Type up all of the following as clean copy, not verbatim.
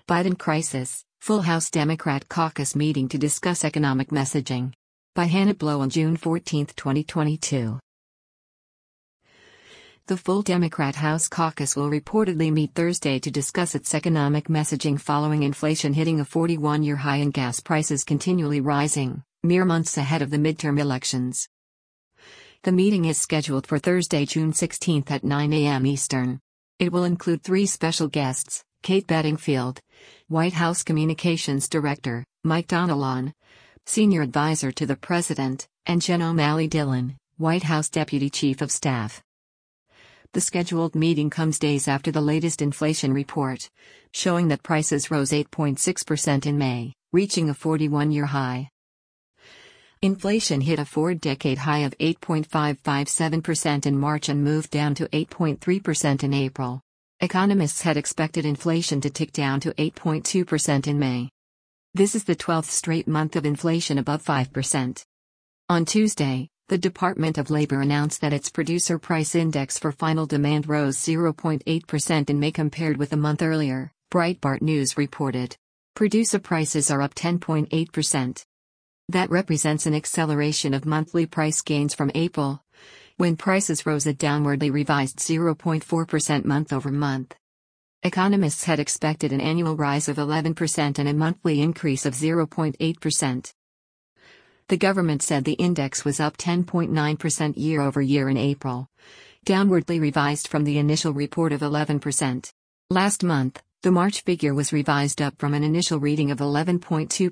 Biden crisis, full House Democrat caucus meeting to discuss economic messaging. By Hannah Blow on June 14, 2022. The full Democrat House caucus will reportedly meet Thursday to discuss its economic messaging following inflation hitting a 41-year high and gas prices continually rising, mere months ahead of the midterm elections. The meeting is scheduled for Thursday, June 16 at 9 a.m. Eastern. It will include three special guests: Kate Bedingfield, White House Communications Director, Mike Donilon, Senior Advisor to the President, and Jen O'Malley Dillon, White House Deputy Chief of Staff. The scheduled meeting comes days after the latest inflation report, showing that prices rose 8.6% in May, reaching a 41-year high. Inflation hit a four-decade high of 8.557% in March and moved down to 8.3% in April. Economists had expected inflation to tick down to 8.2% in May. This is the 12th straight month of inflation above 5%. On Tuesday, the Department of Labor announced that its Producer Price Index for final demand rose 0.8% in May compared with a month earlier, Breitbart News reported. Producer prices are up 10.8%. That represents an acceleration of monthly price gains from April, when prices rose a downwardly revised 0.4% month-over-month. Economists had expected an annual rise of 11% and a monthly increase of 0.8%. The government said the index was up 10.9% year-over-year in April, downwardly revised from the initial report of 11%. Last month, the March figure was revised up from an initial reading of 11.2% to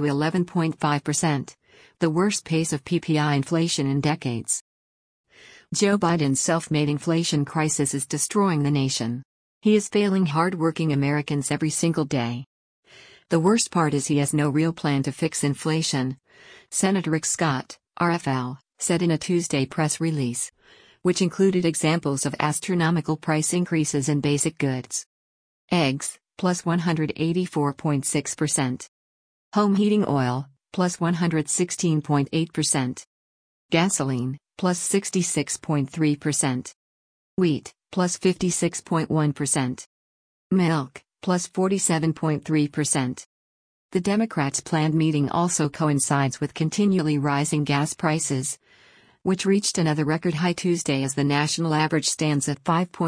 11.5%, the worst pace of PPI inflation in decades. Joe Biden's self-made inflation crisis is destroying the nation. He is failing hard-working Americans every single day. The worst part is he has no real plan to fix inflation, Senator Rick Scott, RFL, said in a Tuesday press release, which included examples of astronomical price increases in basic goods. Eggs, plus 184.6%. Home heating oil, plus 116.8%. Gasoline, plus 66.3%. Wheat, plus 56.1%. Milk, plus 47.3%. The Democrats' planned meeting also coincides with continually rising gas prices, which reached another record high Tuesday as the national average stands at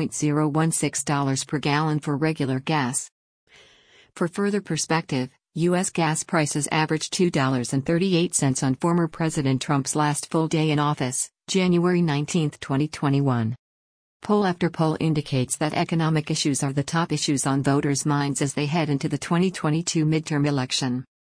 $5.016 per gallon for regular gas. For further perspective, U.S. gas prices averaged $2.38 on former President Trump's last full day in office, January 19, 2021. Poll after poll indicates that economic issues are the top issues on voters' minds as they head into the 2022 midterm election.